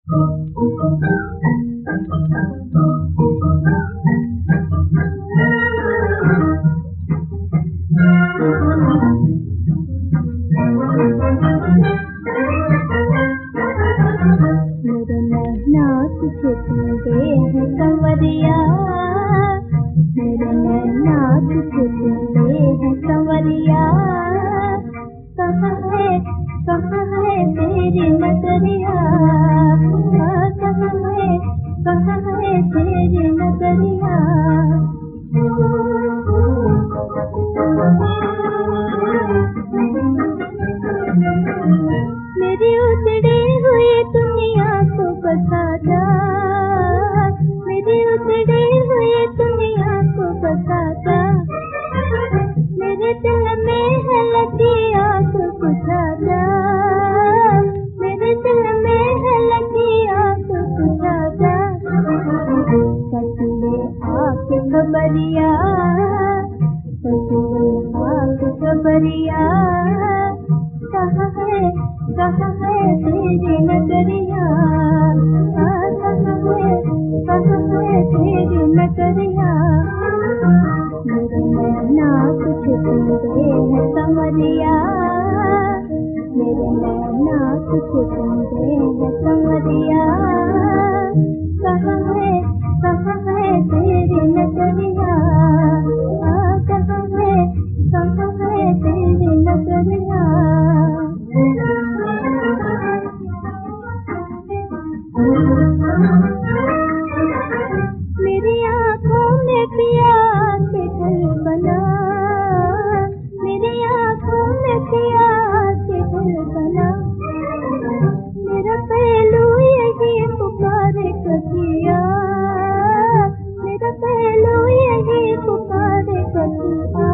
मेरे नैना तुझे दे है संवरिया, मेरे नैना तुझे दे है संवरिया। कहाँ है तेरी नजरिया, कहाँ है तेरी नजरिया। मेरी उजड़ी हुई दुनिया को बता जा, मेरी उजड़ी हुई दुनिया को बता जा। मेरे दिल में है लगी आग बुझा जा, मेरे दिल में है लगी आग बुझा जा। सजले आके खबरिया, सजले आके खबरिया। कहाँ है तेरी नजरिया, कहाँ है तेरी नजरिया। मेरे नैना तुझे दे है संवरिया, मेरे नैना तुझे दे है संवरिया। कहाँ है तेरी नजरिया, कहाँ है तेरी नजरिया। मेरी आँखों में पिया के घर बना, मेरी आँखों में पिया के घर बना। मेरा पहलू यही पुकारे कजिया, मेरा पहलू यही पुकारे कजिया।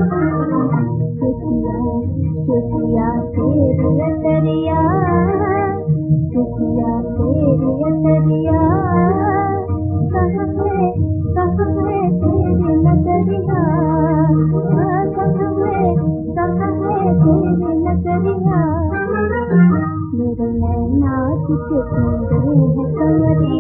कजिया तेरी अंदरिया, कजिया तेरी अंदरिया। कहाँ है तेरी नजरिया, कहाँ है तेरी नजरिया। मेरे नैना तुझे दे है संवरिया।